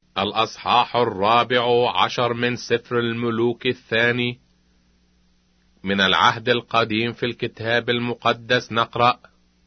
الأصحاح 14 من سفر الملوك الثاني. من العهد القديم في الكتاب المقدس نقرأ: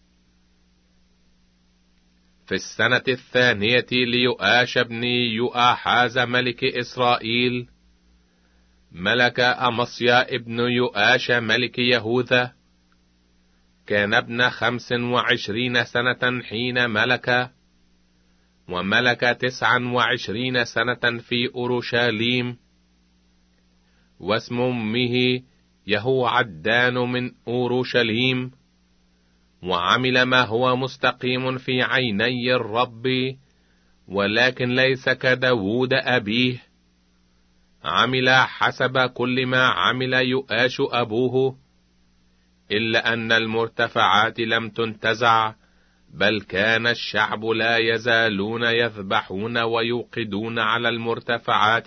في السنة 2 ليؤاش بن يؤاحاز ملك إسرائيل، ملك أمصيا ابن يؤاش ملك يهوذا. كان ابن 25 سنة حين ملك، وملك 29 سنة في أورشليم. واسم أمه يهوعدان من أورشليم. وعمل ما هو مستقيم في عيني الرب، ولكن ليس كداود أبيه. عمل حسب كل ما عمل يؤاش أبوه، إلا أن المرتفعات لم تنتزع، بل كان الشعب لا يزالون يذبحون ويوقدون على المرتفعات.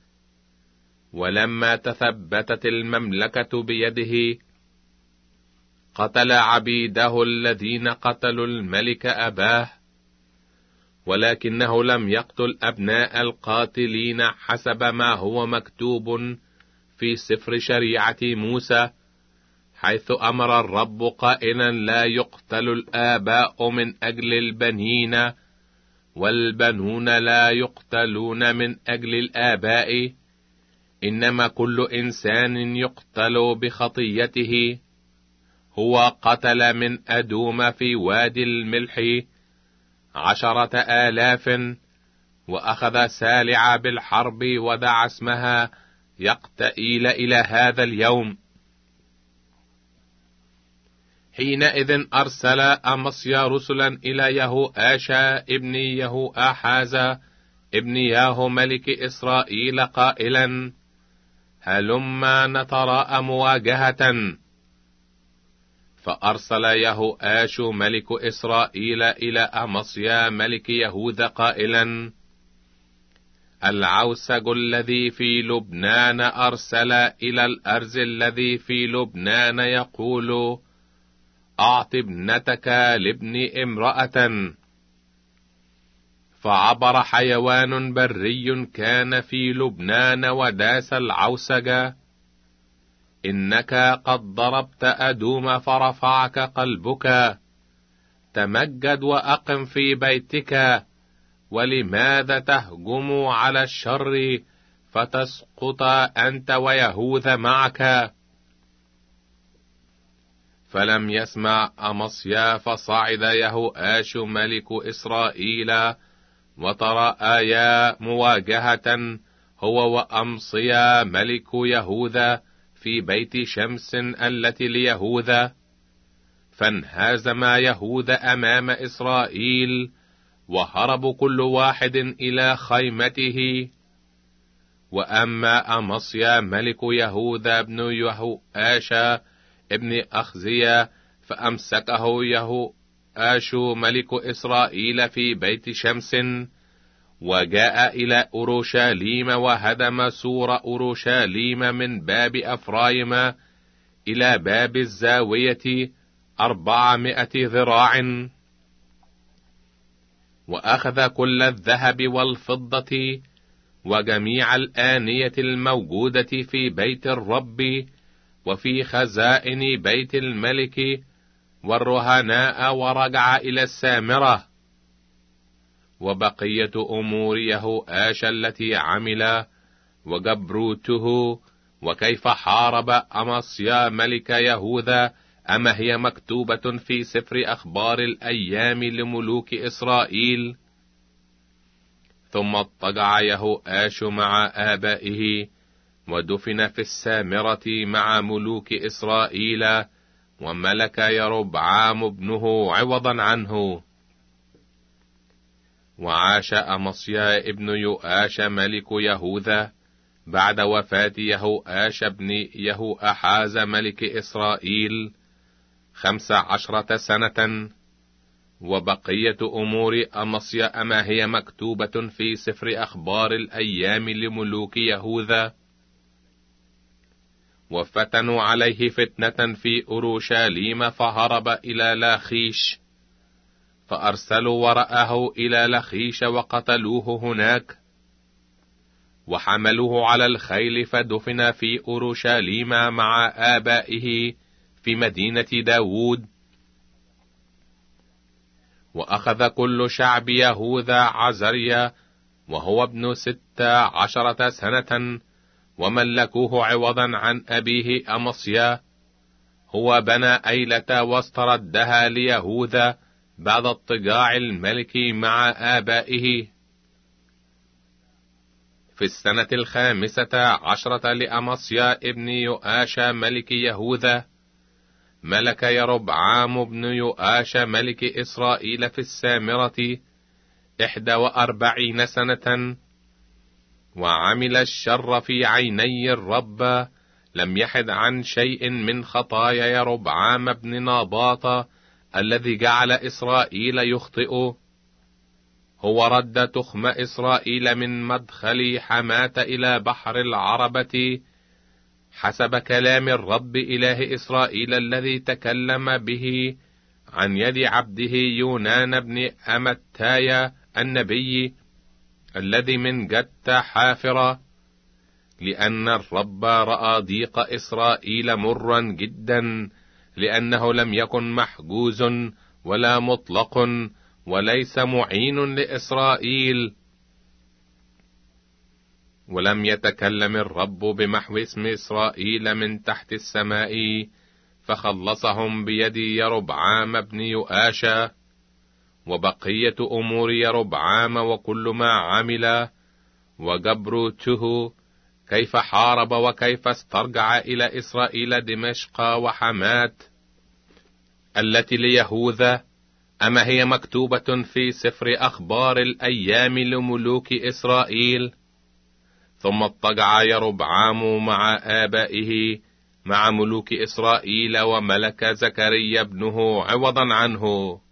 ولما تثبتت المملكة بيده، قتل عبيده الذين قتلوا الملك أباه، ولكنه لم يقتل أبناء القاتلين حسب ما هو مكتوب في سفر شريعة موسى، حيث أمر الرب قائلا: لا يقتل الآباء من أجل البنين، والبنون لا يقتلون من أجل الآباء، إنما كل إنسان يقتل بخطيته. هو قتل من أدوم في وادي الملح 10,000، وأخذ سالع بالحرب ودعا اسمها يقتئيل إلى هذا اليوم. حينئذ أرسل أمصيا رسلا إلى يهوآش ابن يهوآحاز ابن ياهو ملك إسرائيل قائلا: هلما نتراءى مواجهة. فأرسل يهوآش ملك إسرائيل إلى أمصيا ملك يهوذا قائلا: العوسج الذي في لبنان أرسل إلى الأرز الذي في لبنان يقول: أعط ابنتك لابن امرأة. فعبر حيوان بري كان في لبنان وداس العوسج: إنك قد ضربت أدوم فرفعك قلبك، تمجد وأقم في بيتك، ولماذا تهجم على الشر فتسقط أنت ويهوذا معك؟ فلم يسمع أمصيا، فصعد يهوآش ملك إسرائيل وتراءيا مواجهة هو وأمصيا ملك يهوذا في بيت شمس التي ليهوذا، فانهزم يهوذا أمام إسرائيل، وهربوا كل واحد إلى خيمته. وأما أمصيا ملك يهوذا ابن يهوآش ابن أخزيا، فأمسكه يهوآش ملك إسرائيل في بيت شمس، وجاء إلى أورشليم وهدم سور أورشليم من باب أفرايم إلى باب الزاوية 400 ذراع، وأخذ كل الذهب والفضة وجميع الآنية الموجودة في بيت الرب وفي خزائن بيت الملك والرهناء، ورجع إلى السامرة. وبقية أمور يهوآش التي عمل وجبروته وكيف حارب أمصيا ملك يهوذا، أما هي مكتوبة في سفر أخبار الأيام لملوك إسرائيل. ثم اضطجع يهوآش مع آبائه، ودفن في السامرة مع ملوك إسرائيل، وملك يربعام ابنه عوضا عنه. وعاش أمصيا ابن يؤاش ملك يهوذا بعد وفاة يهوآش ابن يهوآحاز ملك إسرائيل 15 سنة. وبقية أمور أمصيا أما هي مكتوبة في سفر أخبار الأيام لملوك يهوذا. وفتنوا عليه فتنة في أورشليم، فهرب إلى لاخيش، فأرسلوا وراءه إلى لخيش وقتلوه هناك. وحملوه على الخيل فدفن في أورشليم مع آبائه في مدينة داود. وأخذ كل شعب يهوذا عزريا وهو ابن 16 سنة، وملكوه عوضا عن أبيه أمصيا. هو بنى أيلة واستردها ليهوذا بعد اضطجاع الملك مع آبائه. في السنة 15 لأمصيا ابن يؤاش ملك يهوذا، ملك يربعام بن يؤاش ملك إسرائيل في السامرة 41 سنة، وعمل الشر في عيني الرب، لم يحد عن شيء من خطايا يربعام بن ناباط الذي جعل إسرائيل يخطئ. هو رد تخم إسرائيل من مدخل حماة إلى بحر العربة حسب كلام الرب إله إسرائيل الذي تكلم به عن يد عبده يونان بن أمتاي النبي الذي من جت حافرة، لأن الرب رأى ضيق إسرائيل مرا جدا، لأنه لم يكن محجوز ولا مطلق وليس معين لإسرائيل. ولم يتكلم الرب بمحو اسم إسرائيل من تحت السماء، فخلصهم بيد يربعام بن يؤاشا. وبقية أمور يربعام وكل ما عمل وجبروته، كيف حارب وكيف استرجع إلى إسرائيل دمشق وحمات التي ليهوذا، أما هي مكتوبة في سفر أخبار الأيام لملوك إسرائيل؟ ثم اضطجع يربعام مع آبائه مع ملوك إسرائيل، وملك زكريا ابنه عوضا عنه.